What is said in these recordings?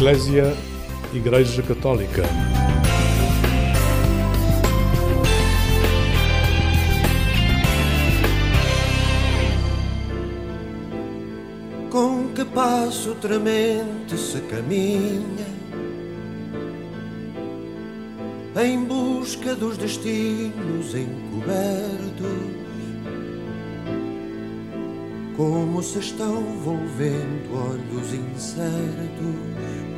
Eclésia, Igreja Católica. Com que passo tremente se caminha em busca dos destinos encobertos, como se estão volvendo olhos incertos,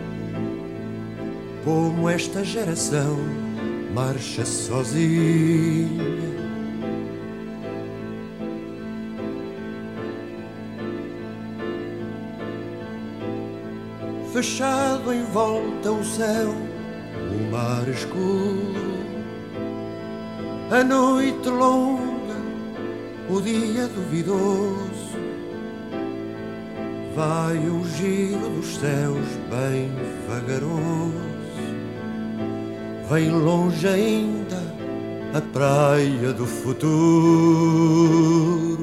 como esta geração marcha sozinha. Fechado em volta o céu, o mar escuro, a noite longa, o dia duvidoso. Vai o giro dos céus bem vagaroso, vem longe ainda a praia do futuro.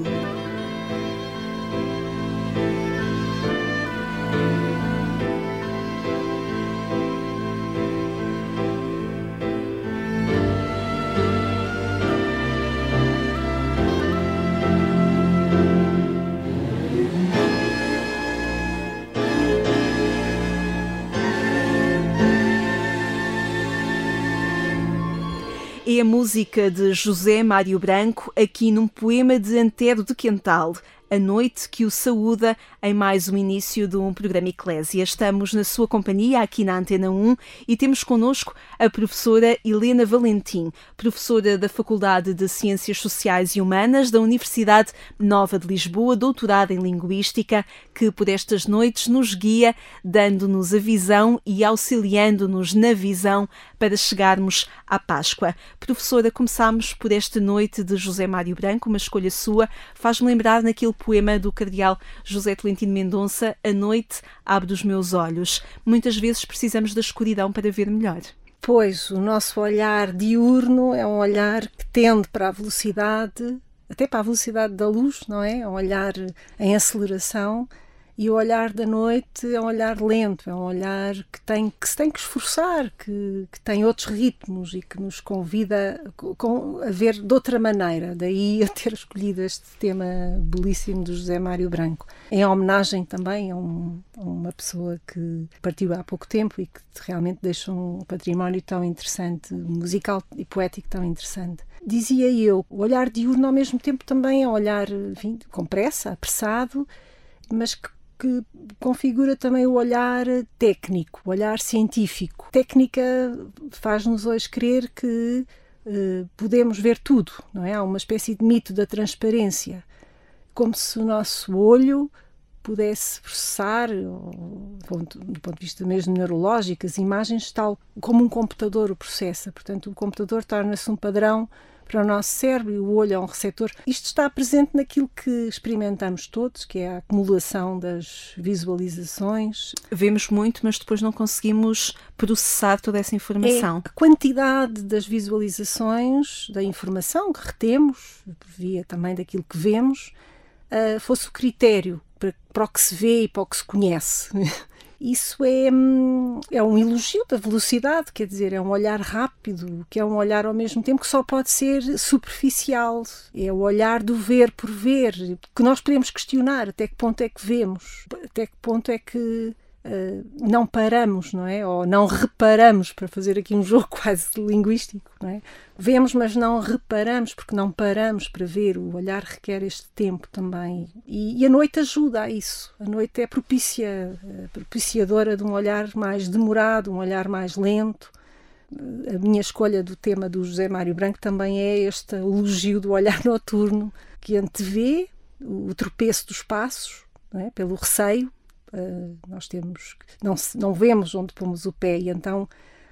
É a música de José Mário Branco, aqui num poema de Antero de Quental, a noite que o saúda em mais um início de um programa Eclésia. Estamos na sua companhia aqui na Antena 1 e temos connosco a professora Helena Valentim, professora da Faculdade de Ciências Sociais e Humanas da Universidade Nova de Lisboa, doutorada em Linguística, que por estas noites nos guia, dando-nos a visão e auxiliando-nos na visão para chegarmos à Páscoa. Professora, começámos por esta noite de José Mário Branco, uma escolha sua, faz-me lembrar naquele poema do cardeal José Tolentino Mendonça, A noite abre os meus olhos. Muitas vezes precisamos da escuridão para ver melhor. Pois, o nosso olhar diurno é um olhar que tende para a velocidade, até para a velocidade da luz, não é? É um olhar em aceleração. E o olhar da noite é um olhar lento, é um olhar que se tem que esforçar, que tem outros ritmos e que nos convida a ver de outra maneira. Daí eu ter escolhido este tema belíssimo do José Mário Branco. Em homenagem também a uma pessoa que partiu há pouco tempo e que realmente deixou um património tão interessante, musical e poético tão interessante. Dizia eu, o olhar diurno ao mesmo tempo também é um olhar, enfim, com pressa, apressado, mas que configura também o olhar técnico, o olhar científico. A técnica faz-nos hoje crer que podemos ver tudo, não é? Há uma espécie de mito da transparência, como se o nosso olho pudesse processar, do ponto de vista mesmo neurológico, as imagens tal como um computador o processa. Portanto, o computador torna-se um padrão para o nosso cérebro e o olho é um receptor. Isto está presente naquilo que experimentamos todos, que é a acumulação das visualizações. Vemos muito, mas depois não conseguimos processar toda essa informação. É a quantidade das visualizações, da informação que retemos, via também daquilo que vemos, fosse o critério para o que se vê e para o que se conhece. Isso é um elogio da velocidade, quer dizer, é um olhar rápido, que é um olhar ao mesmo tempo que só pode ser superficial. É o olhar do ver por ver, que nós podemos questionar até que ponto é que vemos, até que ponto é que não paramos, não é? Ou não reparamos, para fazer aqui um jogo quase linguístico, não é? Vemos, mas não reparamos, porque não paramos para ver. O olhar requer este tempo também. E a noite ajuda a isso. A noite é propiciadora de um olhar mais demorado, um olhar mais lento. A minha escolha do tema do José Mário Branco também é este elogio do olhar noturno, que antevê o tropeço dos passos, não é? Pelo receio. Nós não vemos onde pomos o pé e então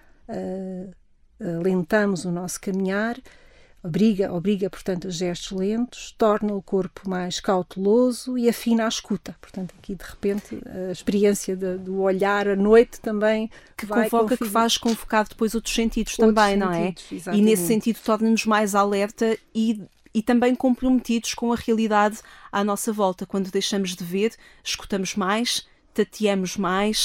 alentamos o nosso caminhar, obriga, portanto, a gestos lentos, torna o corpo mais cauteloso e afina a escuta. Portanto, aqui, de repente, a experiência do olhar à noite também que faz convocar depois outros sentidos também, não é? Exatamente. E nesse sentido torna-nos mais alerta e também comprometidos com a realidade à nossa volta. Quando deixamos de ver, escutamos mais, tateamos mais,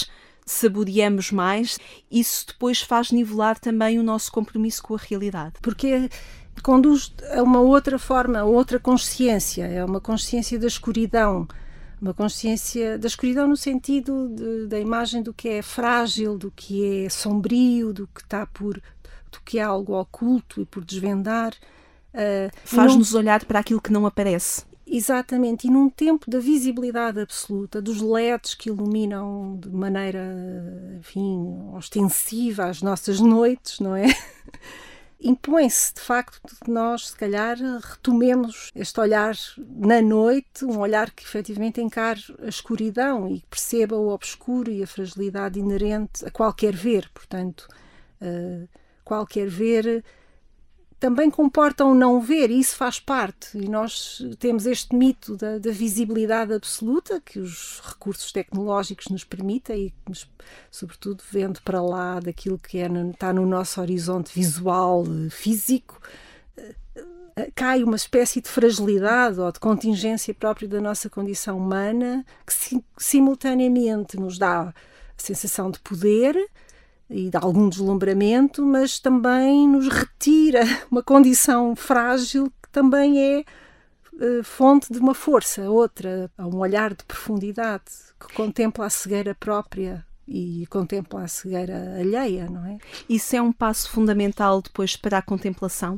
saboreamos mais, isso depois faz nivelar também o nosso compromisso com a realidade. Porque conduz a uma outra forma, a outra consciência, é uma consciência da escuridão, uma consciência da escuridão no sentido da imagem do que é frágil, do que é sombrio, do que é algo oculto e por desvendar. Faz-nos olhar para aquilo que não aparece. Exatamente, e num tempo da visibilidade absoluta, dos LEDs que iluminam de maneira, enfim, ostensiva as nossas noites, não é? Impõe-se, de facto, que nós, se calhar, retomemos este olhar na noite, um olhar que efetivamente encare a escuridão e perceba o obscuro e a fragilidade inerente a qualquer ver. Portanto, qualquer ver também comporta um não ver, e isso faz parte. E nós temos este mito da visibilidade absoluta que os recursos tecnológicos nos permitem, e sobretudo vendo para lá daquilo que está no nosso horizonte visual, físico, cai uma espécie de fragilidade ou de contingência própria da nossa condição humana, que simultaneamente nos dá a sensação de poder e de algum deslumbramento, mas também nos retira uma condição frágil que também é fonte de uma força, outra, um olhar de profundidade que contempla a cegueira própria e contempla a cegueira alheia, não é? Isso é um passo fundamental depois para a contemplação?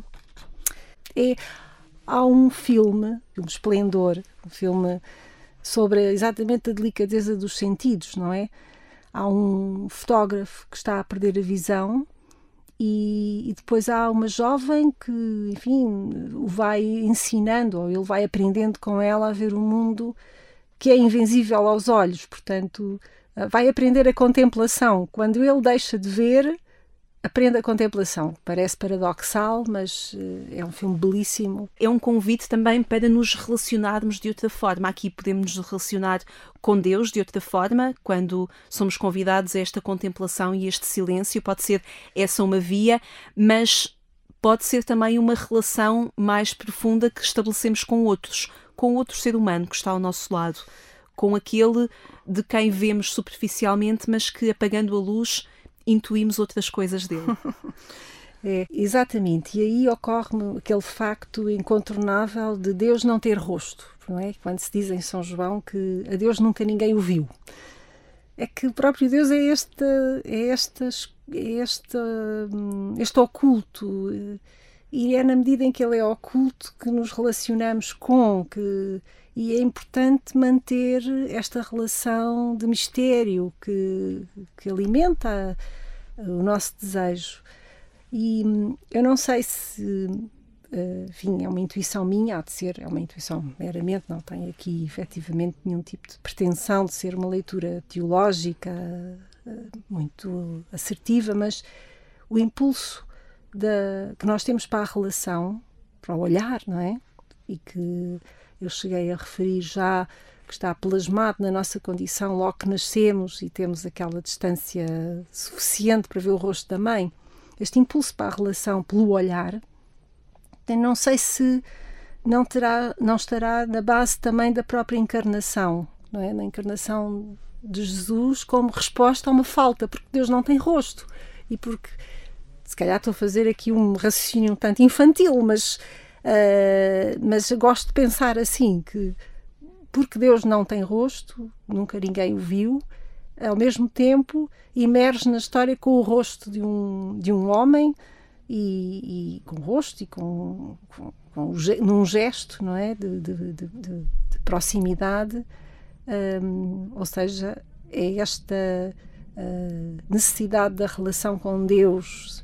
Há um filme, um Esplendor, um filme sobre exatamente a delicadeza dos sentidos, não é? Há um fotógrafo que está a perder a visão e depois há uma jovem que, enfim, o vai ensinando, ou ele vai aprendendo com ela a ver o mundo que é invisível aos olhos. Portanto, vai aprender a contemplação. Quando ele deixa de ver, aprende a contemplação. Parece paradoxal, mas é um filme belíssimo. É um convite também para nos relacionarmos de outra forma. Aqui podemos nos relacionar com Deus de outra forma, quando somos convidados a esta contemplação e este silêncio. Pode ser essa uma via, mas pode ser também uma relação mais profunda que estabelecemos com outros, com outro ser humano que está ao nosso lado, com aquele de quem vemos superficialmente, mas que, apagando a luz, intuímos outras coisas dele. Exatamente. E aí ocorre-me aquele facto incontornável de Deus não ter rosto, não é? Quando se diz em São João que a Deus nunca ninguém o viu. É que o próprio Deus é este oculto. E é na medida em que ele é oculto que nos relacionamos e é importante manter esta relação de mistério que alimenta o nosso desejo. E eu não sei se, enfim, é uma intuição minha, há de ser, é uma intuição meramente, não tem aqui efetivamente nenhum tipo de pretensão de ser uma leitura teológica muito assertiva, mas o impulso que nós temos para a relação, para o olhar, não é? E que eu cheguei a referir já, que está plasmado na nossa condição logo que nascemos e temos aquela distância suficiente para ver o rosto da mãe. Este impulso para a relação pelo olhar, não sei se não estará na base também da própria encarnação, não é? Na encarnação de Jesus como resposta a uma falta, porque Deus não tem rosto e porque, se calhar estou a fazer aqui um raciocínio um tanto infantil, mas gosto de pensar assim, que porque Deus não tem rosto, nunca ninguém o viu, ao mesmo tempo emerge na história com o rosto de um homem e com o rosto e num gesto, não é? de proximidade, ou seja, é esta necessidade da relação com Deus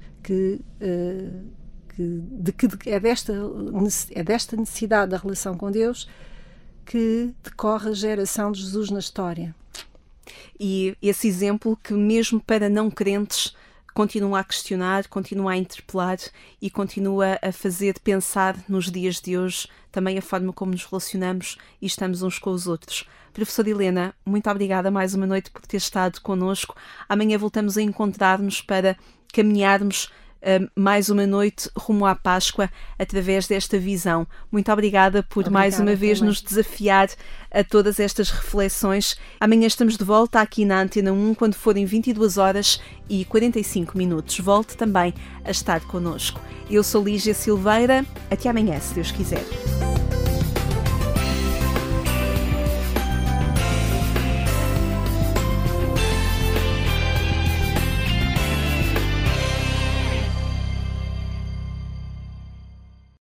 é desta necessidade da relação com Deus que decorre a geração de Jesus na história. E esse exemplo que, mesmo para não crentes, continua a questionar, continua a interpelar e continua a fazer pensar nos dias de hoje também a forma como nos relacionamos e estamos uns com os outros. Professora Helena, muito obrigada mais uma noite por ter estado connosco. Amanhã voltamos a encontrar-nos para caminharmos mais uma noite rumo à Páscoa através desta visão. Muito obrigada por mais uma vez nos desafiar a todas estas reflexões. Amanhã estamos de volta aqui na Antena 1 quando forem 22h45. Volte também a estar connosco. Eu sou Lígia Silveira. Até amanhã, se Deus quiser.